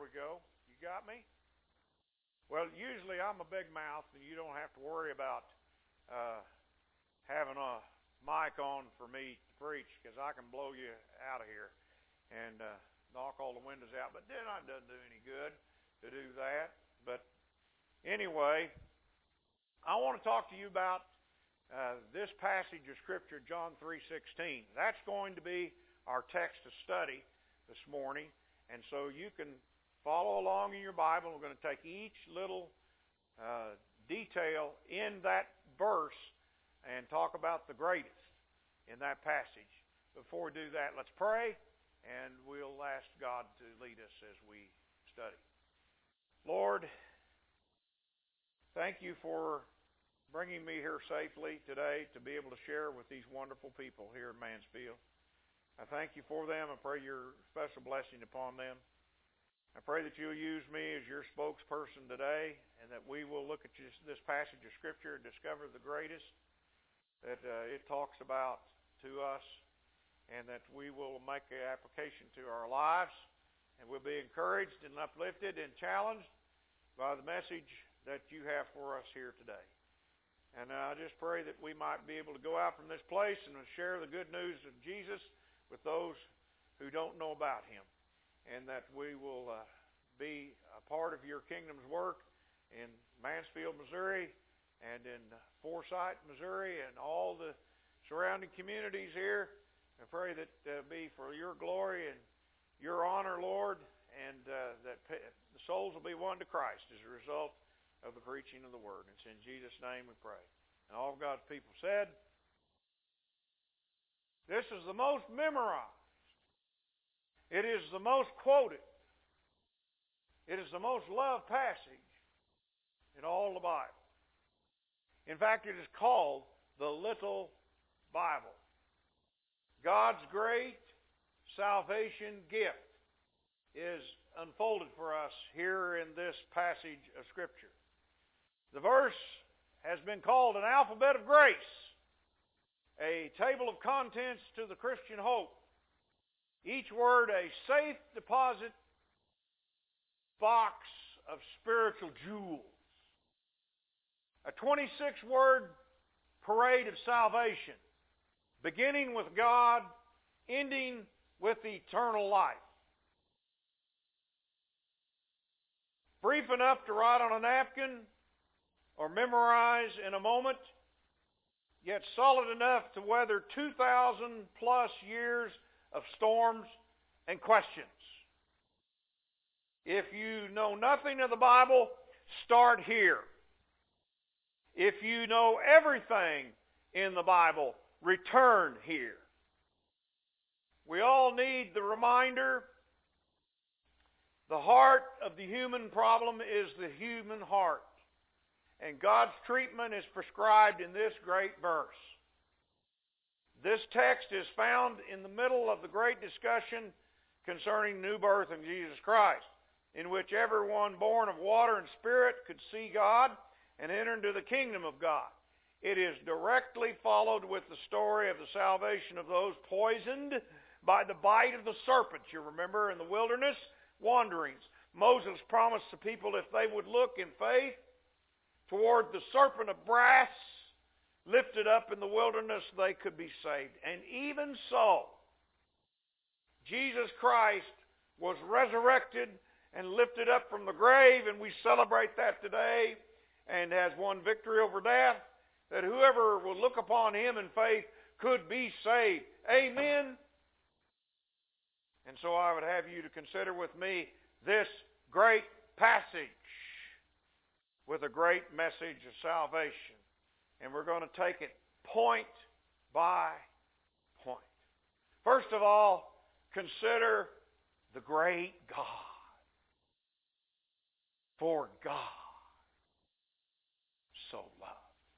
we go. You got me? Well, usually I'm a big mouth, and you don't have to worry about having a mic on for me to preach, because I can blow you out of here and knock all the windows out. But then it doesn't do any good to do that. But anyway, I want to talk to you about this passage of Scripture, John 3:16. That's going to be our text to study this morning. And so you can follow along in your Bible. We're going to take each little detail in that verse and talk about the greatest in that passage. Before we do that, let's pray, and we'll ask God to lead us as we study. Lord, thank you for bringing me here safely today to be able to share with these wonderful people here in Mansfield. I thank you for them. I pray your special blessing upon them. I pray that you'll use me as your spokesperson today, and that we will look at this passage of Scripture and discover the greatest that it talks about to us, and that we will make an application to our lives, and we'll be encouraged and uplifted and challenged by the message that you have for us here today. And I just pray that we might be able to go out from this place and share the good news of Jesus with those who don't know about Him, and that we will be a part of your kingdom's work in Mansfield, Missouri, and in Forsyth, Missouri, and all the surrounding communities here. I pray that be for your glory and your honor, Lord, and that the souls will be won to Christ as a result of the preaching of the Word. It's in Jesus' name we pray. And all of God's people said, this is the most memorized. It is the most quoted. It is the most loved passage in all the Bible. In fact, it is called the Little Bible. God's great salvation gift is unfolded for us here in this passage of Scripture. The verse has been called an alphabet of grace, a table of contents to the Christian hope. Each word a safe deposit box of spiritual jewels. A 26-word parade of salvation, beginning with God, ending with eternal life. Brief enough to write on a napkin or memorize in a moment, yet solid enough to weather 2,000 plus years of storms and questions. If you know nothing of the Bible, start here. If you know everything in the Bible, return here. We all need the reminder. The heart of the human problem is the human heart. And God's treatment is prescribed in this great verse. This text is found in the middle of the great discussion concerning new birth in Jesus Christ, in which everyone born of water and spirit could see God and enter into the kingdom of God. It is directly followed with the story of the salvation of those poisoned by the bite of the serpent. You remember in the wilderness wanderings, Moses promised the people if they would look in faith toward the serpent of brass lifted up in the wilderness, they could be saved. And even so, Jesus Christ was resurrected and lifted up from the grave, and we celebrate that today, and has won victory over death, that whoever will look upon Him in faith could be saved. Amen? And so I would have you to consider with me this great passage with a great message of salvation. And we're going to take it point by point. First of all, consider the great God. For God so loved.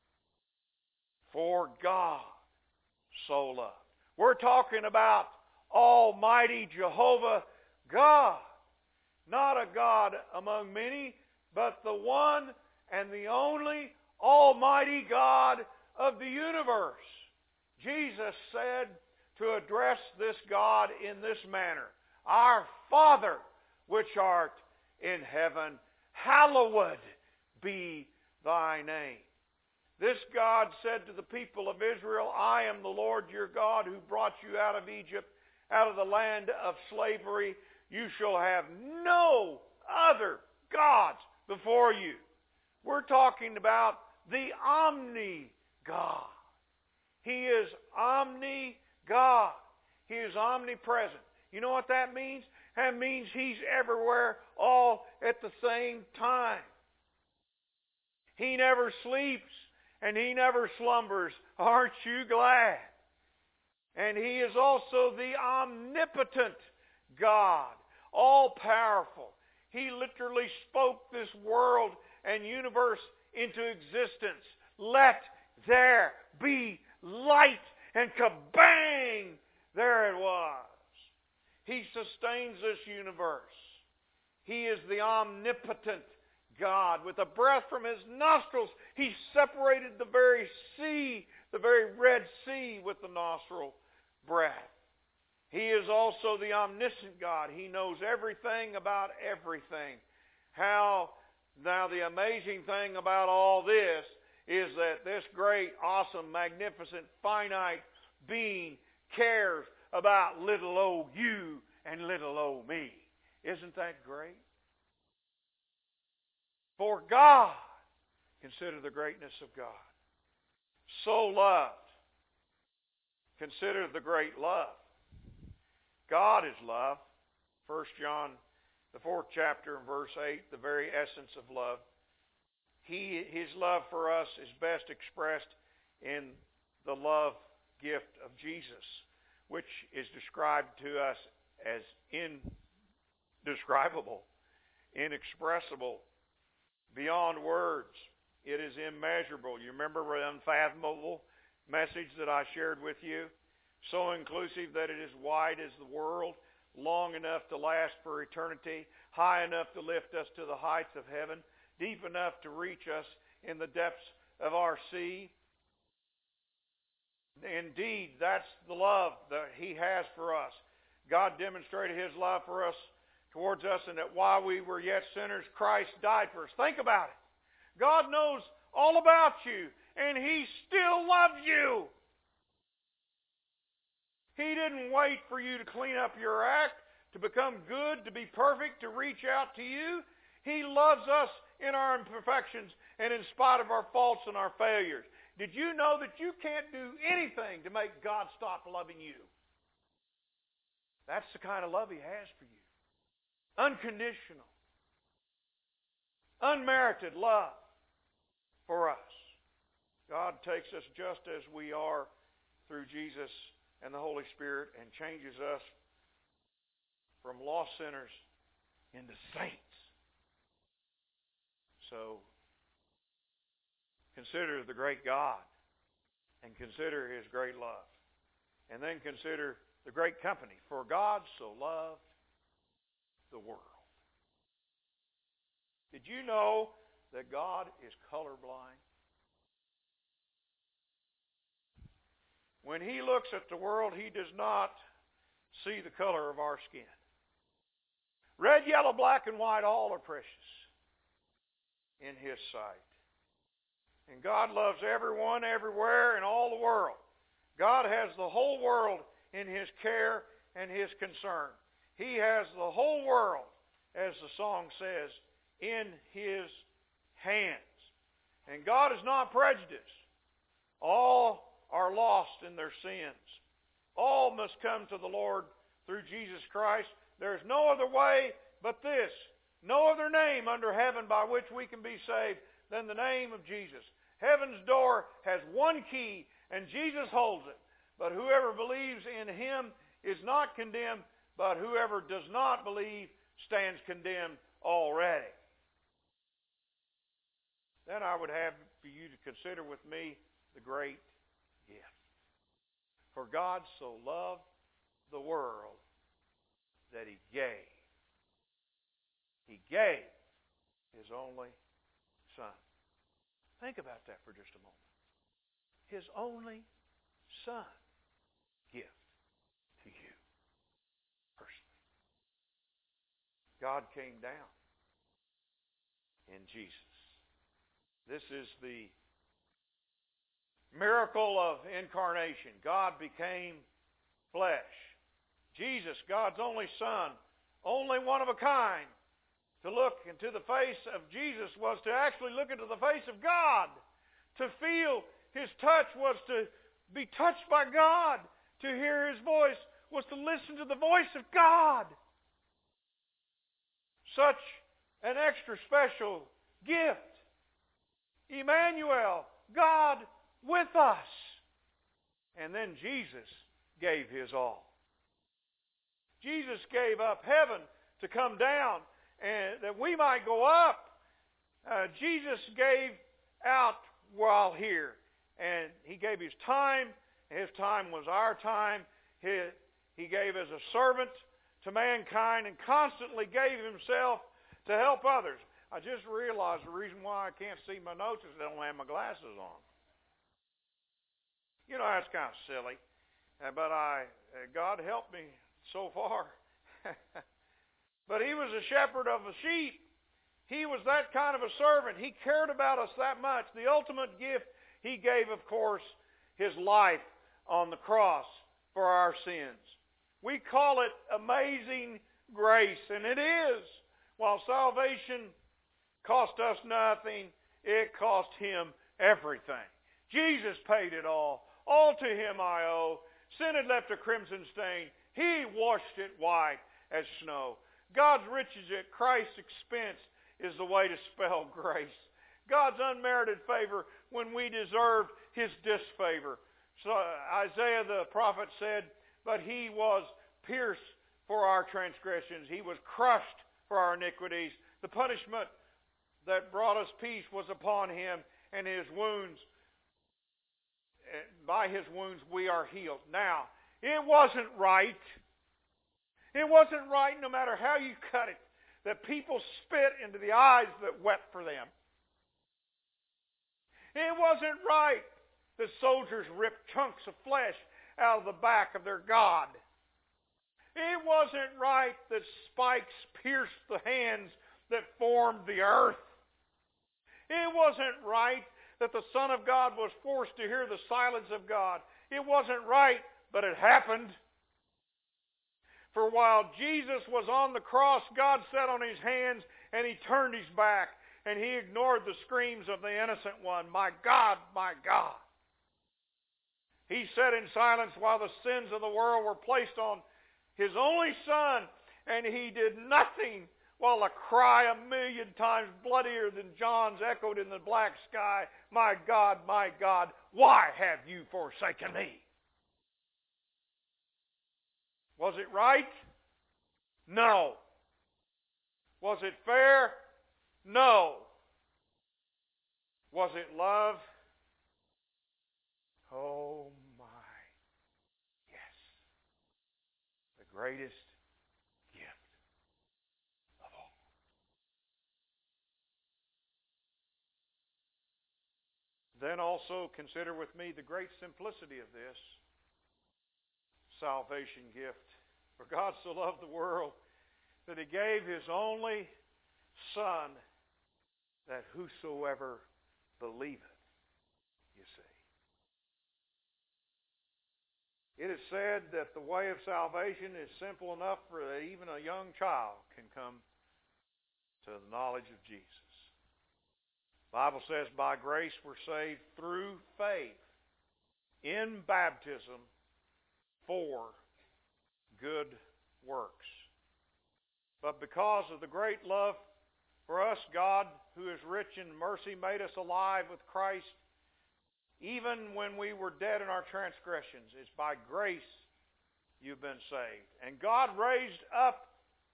For God so loved. We're talking about Almighty Jehovah God. Not a God among many, but the one and the only Almighty God of the universe. Jesus said to address this God in this manner, Our Father, which art in heaven, hallowed be thy name. This God said to the people of Israel, I am the Lord your God who brought you out of Egypt, out of the land of slavery. You shall have no other gods before you. We're talking about the Omni God. He is Omni God. He is omnipresent. You know what that means? That means He's everywhere all at the same time. He never sleeps and He never slumbers. Aren't you glad? And He is also the omnipotent God, all-powerful. He literally spoke this world and universe into existence. Let there be light, and kabang, there it was. He sustains this universe. He is the omnipotent God. With a breath from His nostrils, He separated the very sea, the very Red Sea, with the nostril breath. He is also the omniscient God. He knows everything about everything. Now the amazing thing about all this is that this great, awesome, magnificent, finite being cares about little old you and little old me. Isn't that great? For God, consider the greatness of God, so loved. Consider the great love. God is love. 1 John, the 4th chapter, and verse 8, the very essence of love. His love for us is best expressed in the love gift of Jesus, which is described to us as indescribable, inexpressible, beyond words. It is immeasurable. You remember the unfathomable message that I shared with you? So inclusive that it is wide as the world, long enough to last for eternity, high enough to lift us to the heights of heaven, deep enough to reach us in the depths of our sea. Indeed, that's the love that He has for us. God demonstrated His love for us, towards us, and that while we were yet sinners, Christ died for us. Think about it. God knows all about you, and He still loves you. He didn't wait for you to clean up your act, to become good, to be perfect, to reach out to you. He loves us in our imperfections and in spite of our faults and our failures. Did you know that you can't do anything to make God stop loving you? That's the kind of love He has for you. Unconditional, unmerited love for us. God takes us just as we are through Jesus and the Holy Spirit and changes us from lost sinners into saints. So, consider the great God and consider His great love. And then consider the great company. For God so loved the world. Did you know that God is colorblind? When He looks at the world, He does not see the color of our skin. Red, yellow, black, and white, all are precious in His sight. And God loves everyone, everywhere, in all the world. God has the whole world in His care and His concern. He has the whole world, as the song says, in His hands. And God is not prejudiced. All are lost in their sins. All must come to the Lord through Jesus Christ. There is no other way but this. No other name under heaven by which we can be saved than the name of Jesus. Heaven's door has one key, and Jesus holds it. But whoever believes in Him is not condemned, but whoever does not believe stands condemned already. Then I would have for you to consider with me the great gift. For God so loved the world that He gave. He gave His only Son. Think about that for just a moment. His only Son gift to you personally. God came down in Jesus. This is the miracle of incarnation. God became flesh. Jesus, God's only Son, only one of a kind. To look into the face of Jesus was to actually look into the face of God. To feel His touch was to be touched by God. To hear His voice was to listen to the voice of God. Such an extra special gift. Emmanuel, God with us. And then Jesus gave His all. Jesus gave up heaven to come down and that we might go up. Jesus gave out while here. And He gave His time. His time was our time. He gave as a servant to mankind and constantly gave Himself to help others. I just realized the reason why I can't see my notes is I don't have my glasses on. You know, that's kind of silly. But God helped me so far. But He was a shepherd of the sheep. He was that kind of a servant. He cared about us that much. The ultimate gift He gave, of course, His life on the cross for our sins. We call it amazing grace, and it is. While salvation cost us nothing, it cost Him everything. Jesus paid it all. All to Him I owe. Sin had left a crimson stain. He washed it white as snow. God's riches at Christ's expense is the way to spell grace. God's unmerited favor when we deserved His disfavor. So Isaiah the prophet said, but He was pierced for our transgressions. He was crushed for our iniquities. The punishment that brought us peace was upon Him, and His wounds, by His wounds we are healed. Now, it wasn't right. It wasn't right, no matter how you cut it, that people spit into the eyes that wept for them. It wasn't right that soldiers ripped chunks of flesh out of the back of their God. It wasn't right that spikes pierced the hands that formed the earth. It wasn't right that the Son of God was forced to hear the silence of God. It wasn't right, but it happened. For while Jesus was on the cross, God sat on His hands and He turned His back and He ignored the screams of the innocent one. My God, my God. He sat in silence while the sins of the world were placed on His only Son, and He did nothing while a cry 1,000,000 times bloodier than John's echoed in the black sky. My God, why have you forsaken me? Was it right? No. Was it fair? No. Was it love? Oh my, yes. The greatest gift of all. Then also consider with me the great simplicity of this salvation gift. For God so loved the world that He gave His only Son, that whosoever believeth, you see. It is said that the way of salvation is simple enough for even a young child can come to the knowledge of Jesus. The Bible says by grace we're saved through faith in baptism for good works. But because of the great love for us, God, who is rich in mercy, made us alive with Christ even when we were dead in our transgressions. It's by grace you've been saved. And God raised up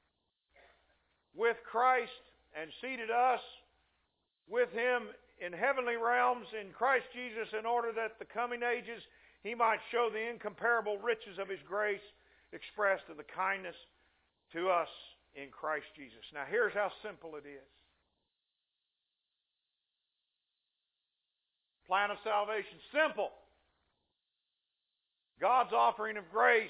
with Christ and seated us with Him in heavenly realms in Christ Jesus, in order that the coming ages He might show the incomparable riches of His grace expressed in the kindness to us in Christ Jesus. Now here's how simple it is. Plan of salvation, simple. God's offering of grace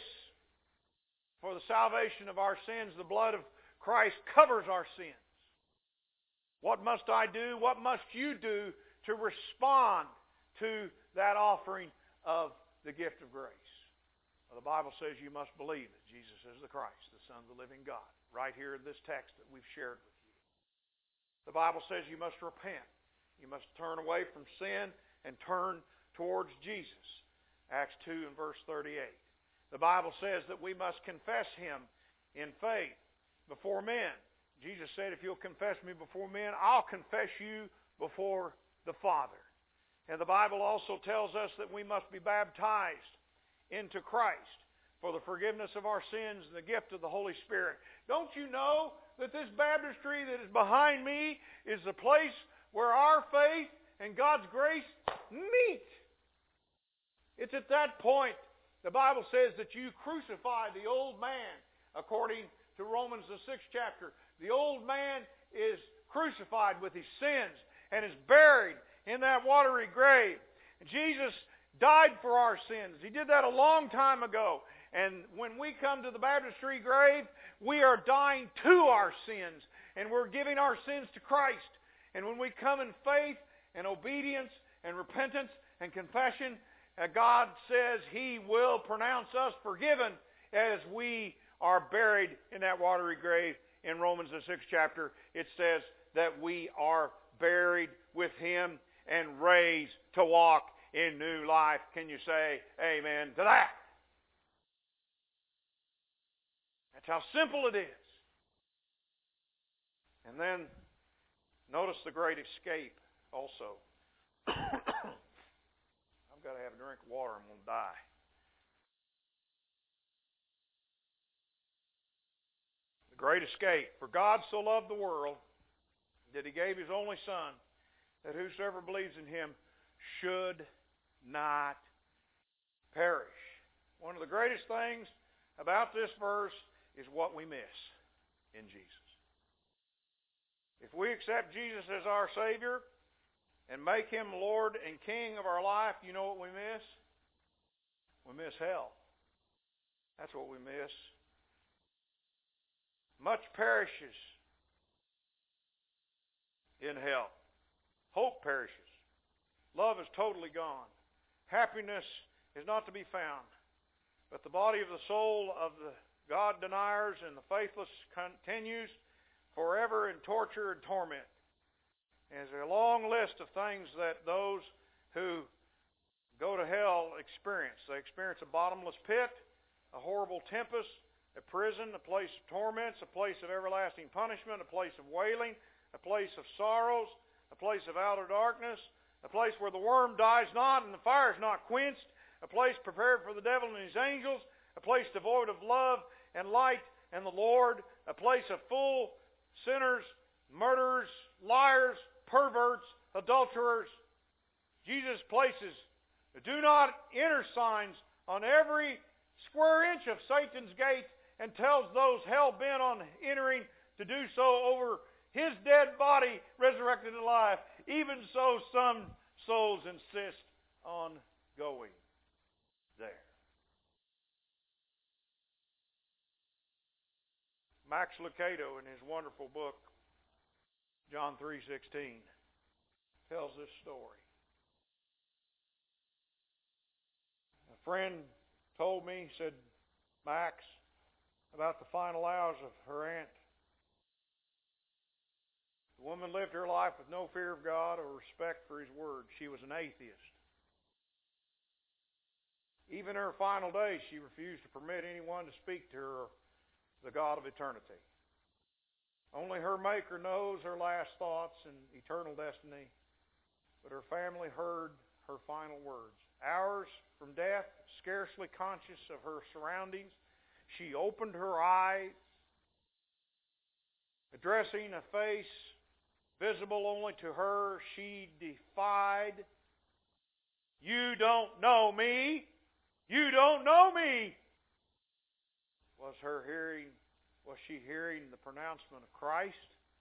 for the salvation of our sins. The blood of Christ covers our sins. What must I do? What must you do to respond to that offering of the gift of grace? Well, the Bible says you must believe that Jesus is the Christ, the Son of the living God, right here in this text that we've shared with you. The Bible says you must repent. You must turn away from sin and turn towards Jesus. Acts 2 and verse 38. The Bible says that we must confess Him in faith before men. Jesus said, if you'll confess me before men, I'll confess you before the Father. And the Bible also tells us that we must be baptized into Christ for the forgiveness of our sins and the gift of the Holy Spirit. Don't you know that this baptistry that is behind me is the place where our faith and God's grace meet? It's at that point, the Bible says that you crucify the old man, according to Romans the 6th chapter. The old man is crucified with his sins and is buried in that watery grave. Jesus died for our sins. He did that a long time ago. And when we come to the baptistry grave, we are dying to our sins. And we're giving our sins to Christ. And when we come in faith and obedience and repentance and confession, God says He will pronounce us forgiven as we are buried in that watery grave. In Romans the 6th chapter, it says that we are buried with Him and raised to walk in new life. Can you say amen to that? That's how simple it is. And then, notice the great escape also. I've got to have a drink of water. I'm going to die. The great escape. For God so loved the world that He gave His only Son, that whosoever believes in Him should not perish. One of the greatest things about this verse is what we miss in Jesus. If we accept Jesus as our Savior and make Him Lord and King of our life, you know what we miss? We miss hell. That's what we miss. Much perishes in hell. Hope perishes. Love is totally gone. Happiness is not to be found. But the body of the soul of the God deniers and the faithless continues forever in torture and torment. And there's a long list of things that those who go to hell experience. They experience a bottomless pit, a horrible tempest, a prison, a place of torments, a place of everlasting punishment, a place of wailing, a place of sorrows, a place of outer darkness, a place where the worm dies not and the fire is not quenched, a place prepared for the devil and his angels, a place devoid of love and light and the Lord, a place of full sinners, murderers, liars, perverts, adulterers. Jesus places the do not enter signs on every square inch of Satan's gate and tells those hell-bent on entering to do so over His dead body resurrected to life. Even so, some souls insist on going there. Max Lucado, in his wonderful book, John 3:16, tells this story. A friend told me, he said, Max, about the final hours of her aunt. The woman lived her life with no fear of God or respect for His Word. She was an atheist. Even in her final days, she refused to permit anyone to speak to her the God of eternity. Only her Maker knows her last thoughts and eternal destiny, but her family heard her final words. Hours from death, scarcely conscious of her surroundings, she opened her eyes, addressing a face visible only to her. She defied, "You don't know me! You don't know me!" Was she hearing the pronouncement of Christ?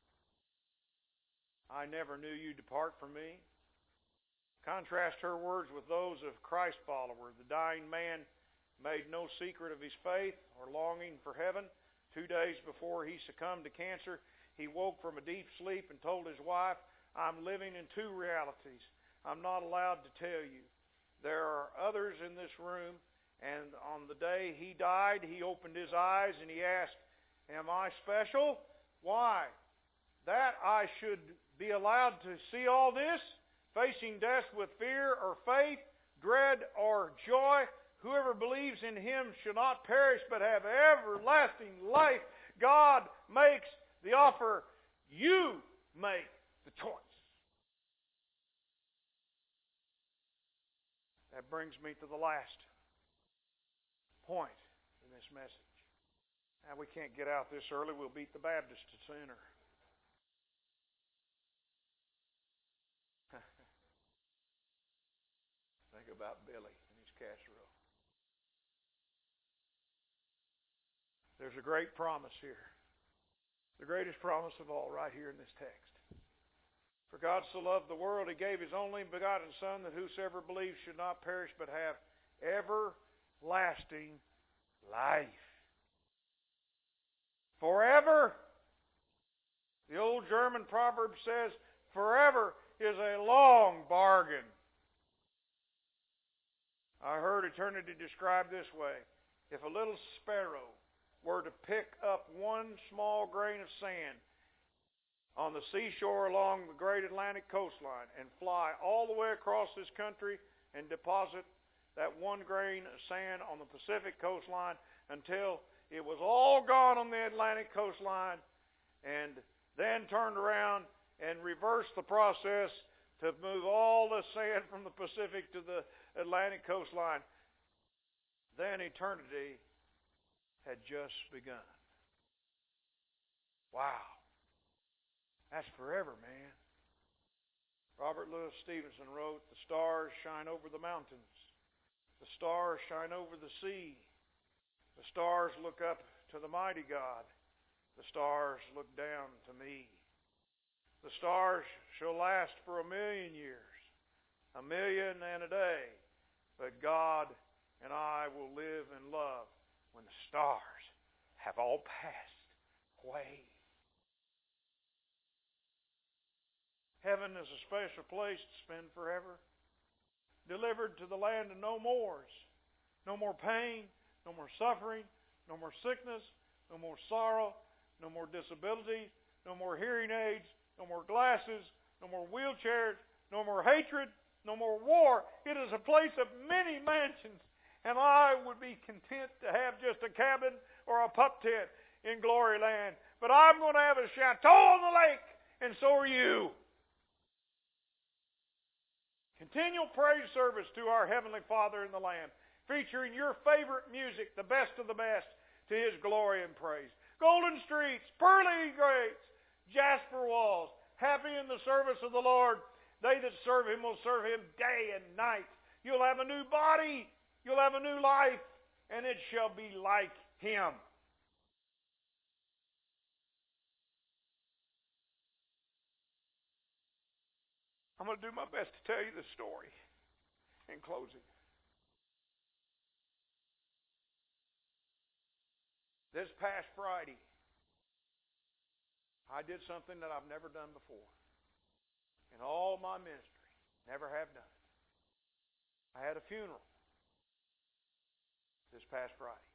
"I never knew you, depart from me." Contrast her words with those of Christ's follower. The dying man made no secret of his faith or longing for heaven. 2 days before he succumbed to cancer, he woke from a deep sleep and told his wife, I'm living in two realities. I'm not allowed to tell you. There are others in this room, and on the day he died, he opened his eyes and he asked, am I special? Why? That I should be allowed to see all this, facing death with fear or faith, dread or joy. Whoever believes in him shall not perish but have everlasting life. God makes the offer. You make the choice. That brings me to the last point in this message. Now, we can't get out this early. We'll beat the Baptist to center. Think about Billy and his casserole. There's a great promise here. The greatest promise of all right here in this text. For God so loved the world, He gave His only begotten Son, that whosoever believes should not perish but have everlasting life. Forever. The old German proverb says, forever is a long bargain. I heard eternity described this way. If a little sparrow were to pick up one small grain of sand on the seashore along the great Atlantic coastline and fly all the way across this country and deposit that one grain of sand on the Pacific coastline until it was all gone on the Atlantic coastline, and then turned around and reversed the process to move all the sand from the Pacific to the Atlantic coastline, then eternity had just begun. Wow. That's forever, man. Robert Louis Stevenson wrote, the stars shine over the mountains. The stars shine over the sea. The stars look up to the mighty God. The stars look down to me. The stars shall last for 1,000,000 years, 1,000,000 and a day. But God and I will live in love when the stars have all passed away. Heaven is a special place to spend forever. Delivered to the land of no mores. No more pain, no more suffering, no more sickness, no more sorrow, no more disability, no more hearing aids, no more glasses, no more wheelchairs, no more hatred, no more war. It is a place of many mansions, and I would be content to have just a cabin or a pup tent in Glory Land. But I'm going to have a chateau on the lake, and so are you. Continual praise service to our Heavenly Father in the Lamb, featuring your favorite music, the best of the best, to His glory and praise. Golden streets, pearly gates, jasper walls, happy in the service of the Lord. They that serve Him will serve Him day and night. You'll have a new body, you'll have a new life, and it shall be like Him. I'm going to do my best to tell you the story in closing. This past Friday, I did something that I've never done before. In all my ministry, never have done it. I had a funeral this past Friday.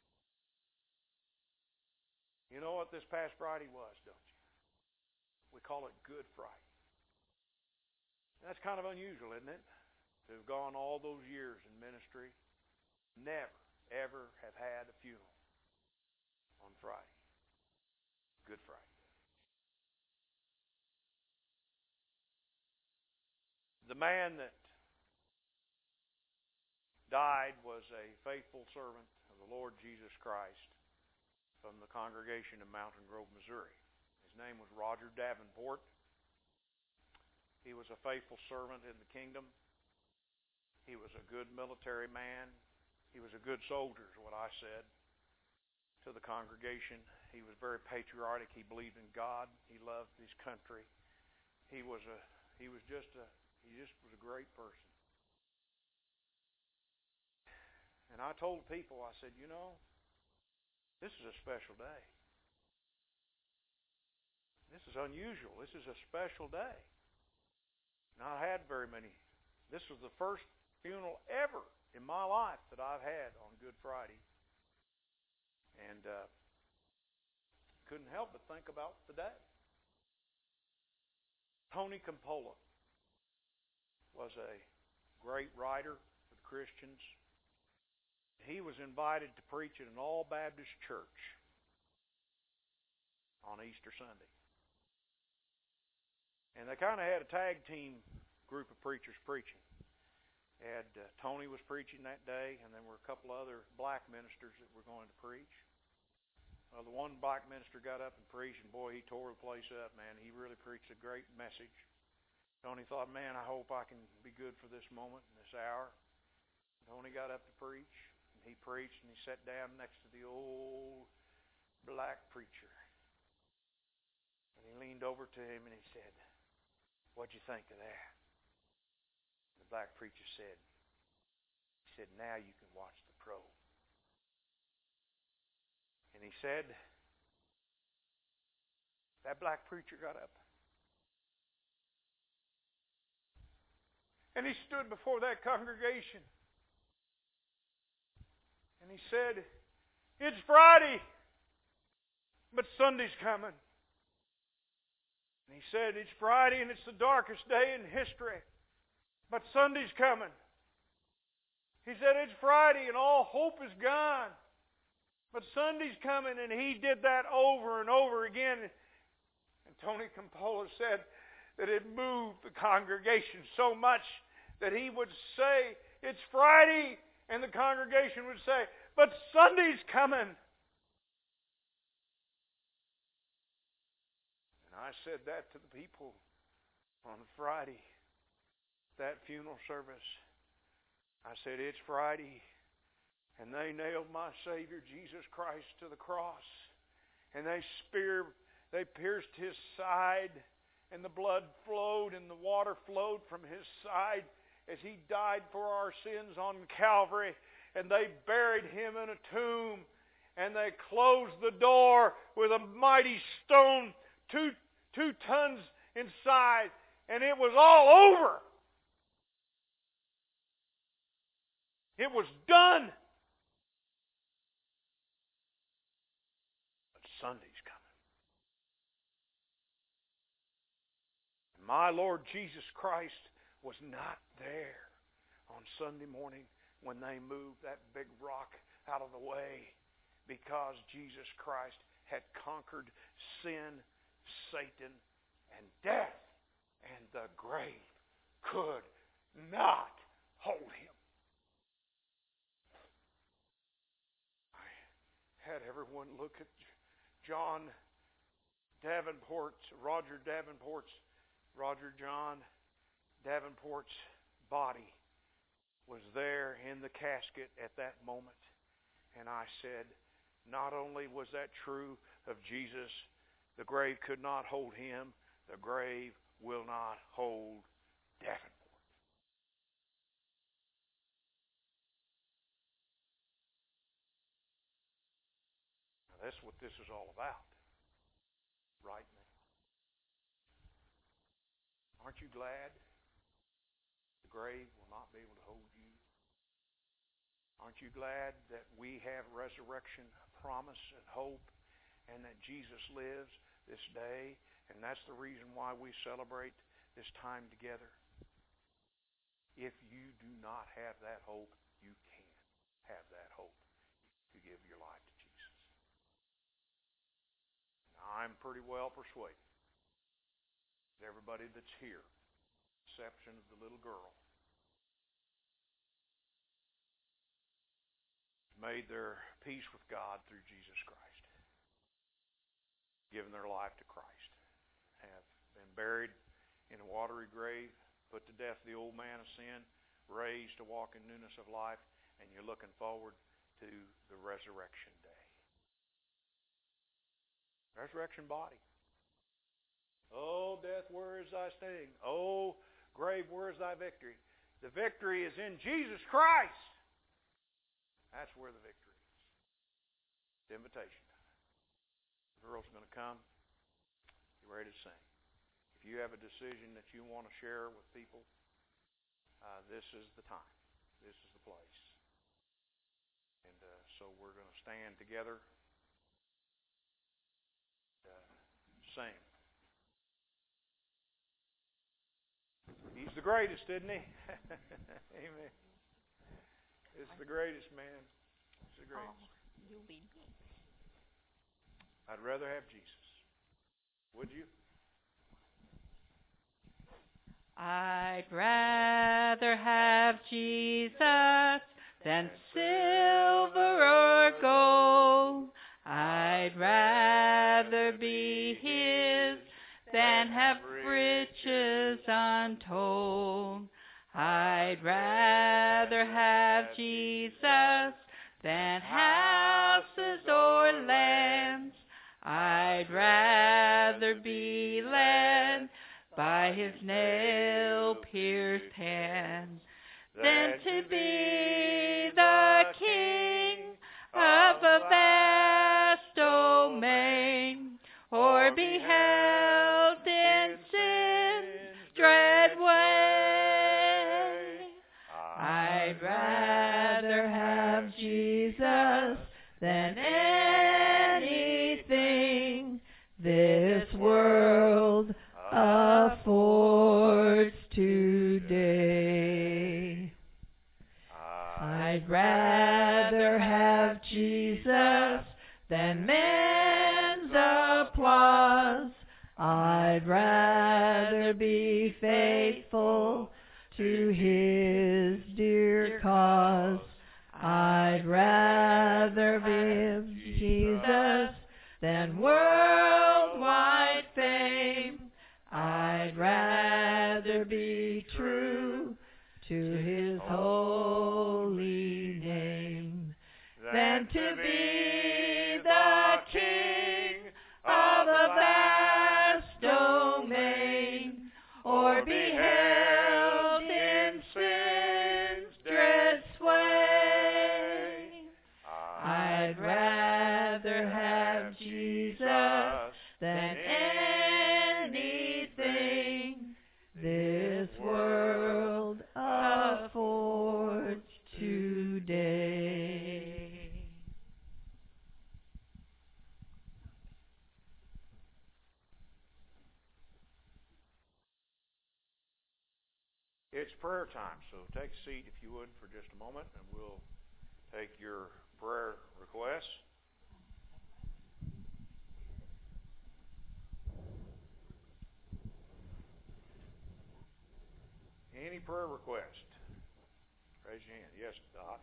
You know what this past Friday was, don't you? We call it Good Friday. That's kind of unusual, isn't it? To have gone all those years in ministry, never, ever have had a funeral on Friday. Good Friday. The man that died was a faithful servant of the Lord Jesus Christ from the congregation in Mountain Grove, Missouri. His name was Roger Davenport. He was a faithful servant in the kingdom. He was a good military man. He was a good soldier, is what I said to the congregation. He was very patriotic. He believed in God. He loved his country. He just was a great person. And I told people, I said, you know, this is a special day. This is unusual. This is a special day. Not had very many. This was the first funeral ever in my life that I've had on Good Friday. And couldn't help but think about the day. Tony Campolo was a great writer for the Christians. He was invited to preach at an all-Baptist church on Easter Sunday. And they kind of had a tag team group of preachers preaching. Tony was preaching that day, and there were a couple other black ministers that were going to preach. The one black minister got up and preached, and boy, he tore the place up, man. He really preached a great message. Tony thought, man, I hope I can be good for this moment and this hour. Tony got up to preach, and he preached, and he sat down next to the old black preacher. And he leaned over to him, and he said, "What'd you think of that?" The black preacher said, "Now you can watch the pro." And he said, that black preacher got up. And he stood before that congregation. And he said, "It's Friday, but Sunday's coming." And he said, "It's Friday and it's the darkest day in history, but Sunday's coming." He said, "It's Friday and all hope is gone, but Sunday's coming." And he did that over and over again. And Tony Campolo said that it moved the congregation so much that he would say, "It's Friday," and the congregation would say, "But Sunday's coming." And I said that to the people on Friday, that funeral service. I said, "It's Friday, and they nailed my Savior, Jesus Christ, to the cross. And they pierced His side, and the blood flowed and the water flowed from His side as He died for our sins on Calvary. And they buried Him in a tomb, and they closed the door with a mighty stone, two tons inside, and it was all over. It was done. Sunday's coming. And my Lord Jesus Christ was not there on Sunday morning when they moved that big rock out of the way, because Jesus Christ had conquered sin, Satan, and death, and the grave could not hold Him. I had everyone look at John Davenport's body was there in the casket at that moment. And I said, not only was that true of Jesus, the grave could not hold Him, the grave will not hold Davenport. Now that's what this is all about right now. Aren't you glad the grave will not be able to hold you? Aren't you glad that we have resurrection promise and hope, and that Jesus lives this day? And that's the reason why we celebrate this time together. If you do not have that hope, you can't have that hope to give your life to Jesus. Now, I'm pretty well persuaded that everybody that's here, exception of the little girl, made their peace with God through Jesus Christ, given their life to Christ, have been buried in a watery grave, put to death the old man of sin, raised to walk in newness of life, and you're looking forward to the resurrection day. Resurrection body. Oh, death, where is thy sting? Oh, grave, where is thy victory? The victory is in Jesus Christ. That's where the victory is. It's invitation time. The girl's going to come. ready to sing. If you have a decision that you want to share with people, this is the time. This is the place. And so we're going to stand together and sing. He's the greatest, isn't he? Amen. It's the greatest, man. It's the greatest. Oh, you'll be me. I'd rather have Jesus. Would you? I'd rather have Jesus than silver or gold. I'd rather be His than have riches untold. I'd rather have Jesus than houses or lands. I'd rather be led by His nail-pierced hands than to be the king of a vast domain, or be held in sin's dread way. I'd rather have Jesus than anything this world affords today. I'd rather have Jesus than men's applause. I'd rather be faithful to His dear cause. I'd rather be Jesus than worldwide fame. I'd rather be true to His holy name than to be the king of a vast domain, or be held in sin's dread sway. I'd rather have Jesus than anything this world affords today. It's prayer time, so take a seat if you would for just a moment, and we'll take your prayer requests. Any prayer request? Raise your hand. Yes, Dot.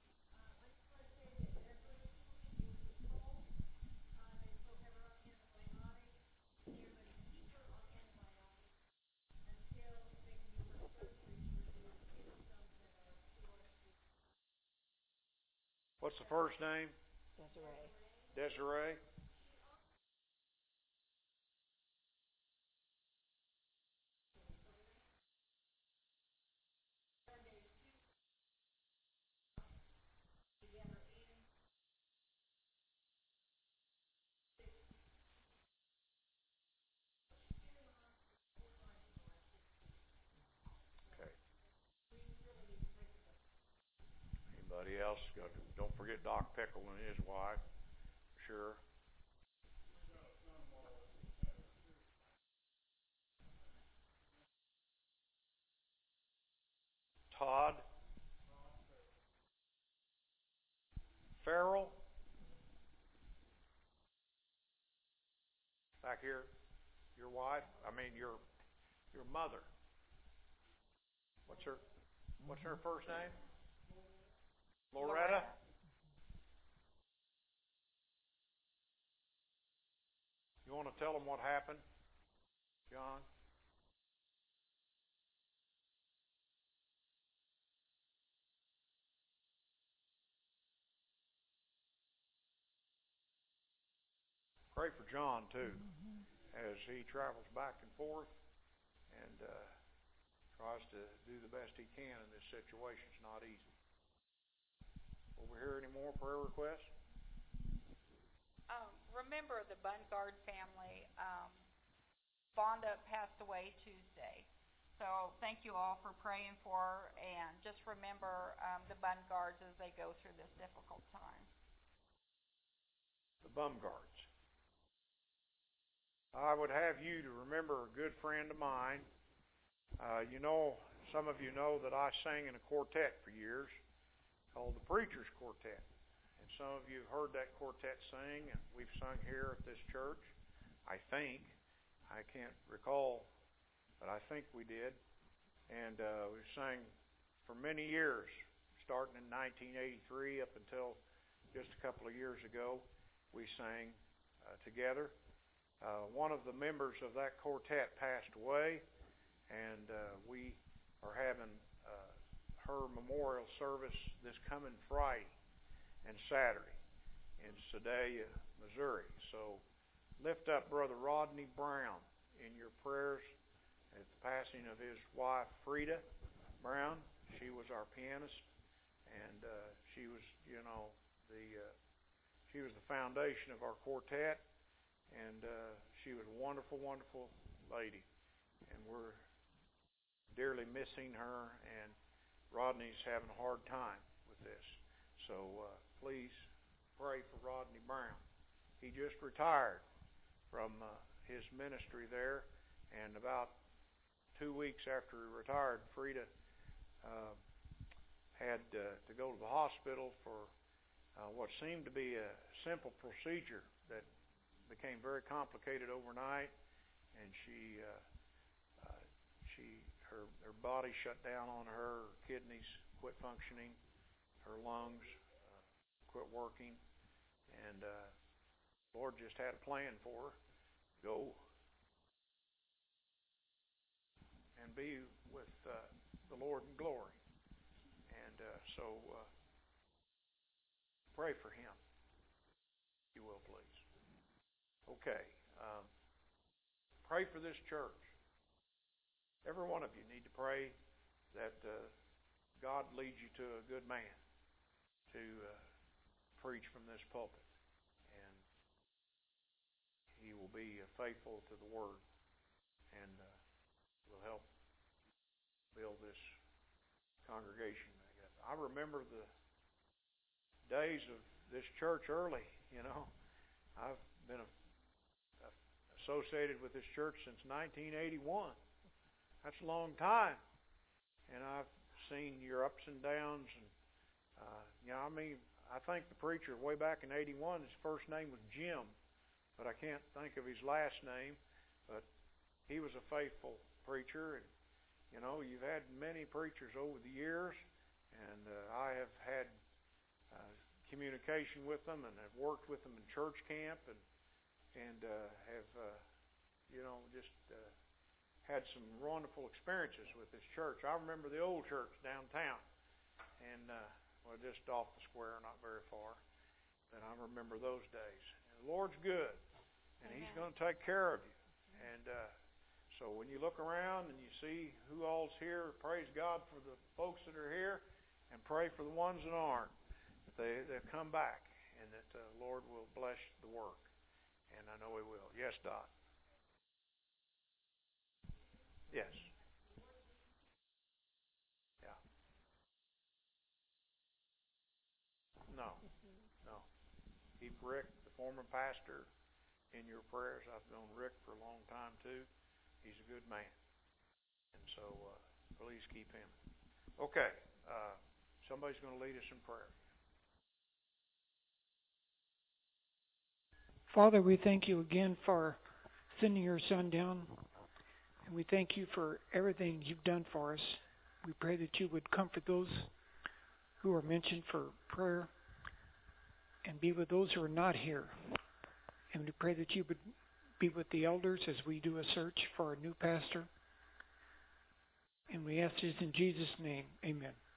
What's the first name? Desiree. Okay. Anybody else? Don't forget Doc Pickle and his wife. Sure. Todd Farrell. Back here. Your wife. Your mother. What's her first name? Loretta. You want to tell them what happened, John? Pray for John too, as he travels back and forth and tries to do the best he can in this situation. It's not easy. Over here, any more prayer requests? Remember the Bungard family. Vonda passed away Tuesday. So thank you all for praying for her, and just remember the Bumgards as they go through this difficult time. The Bumgards. I would have you to remember a good friend of mine. Some of you know that I sang in a quartet for years called the Preachers Quartet. And some of you have heard that quartet sing, and we've sung here at this church, I think. I can't recall, but I think we did. And we sang for many years, starting in 1983 up until just a couple of years ago. We sang together. One of the members of that quartet passed away, and we are having her memorial service this coming Friday and Saturday in Sedalia, Missouri. So lift up Brother Rodney Brown in your prayers at the passing of his wife, Frida Brown. She was our pianist, and she was, she was the foundation of our quartet, and she was a wonderful, wonderful lady, and we're dearly missing her, and Rodney's having a hard time with this. So please pray for Rodney Brown. He just retired from his ministry there, and about 2 weeks after he retired, Frida had to go to the hospital for what seemed to be a simple procedure that became very complicated overnight, and her body shut down on her kidneys quit functioning, her lungs quit working, and the Lord just had a plan for her. Go and be with the Lord in glory. And so pray for him, if you will, please. Okay. Pray for this church. Every one of you need to pray that God leads you to a good man to preach from this pulpit, and he will be faithful to the Word, and will help build this congregation. I remember the days of this church early. I've been associated with this church since 1981. That's a long time. And I've seen your ups and downs. And I think the preacher way back in 81, his first name was Jim, but I can't think of his last name. But he was a faithful preacher. And, you've had many preachers over the years, and I have had communication with them and have worked with them in church camp, and have just had some wonderful experiences with this church. I remember the old church downtown, and just off the square, not very far. And I remember those days. And the Lord's good, and Amen. He's going to take care of you. And so when you look around and you see who all's here, praise God for the folks that are here, and pray for the ones that aren't, that they'll come back, and that the Lord will bless the work. And I know He will. Yes, Dot. Yes. Yeah. No. Keep Rick, the former pastor, in your prayers. I've known Rick for a long time too. He's a good man. And so please keep him. Okay. Somebody's going to lead us in prayer. Father, we thank you again for sending your Son down. And we thank you for everything you've done for us. We pray that you would comfort those who are mentioned for prayer and be with those who are not here. And we pray that you would be with the elders as we do a search for a new pastor. And we ask this in Jesus' name. Amen.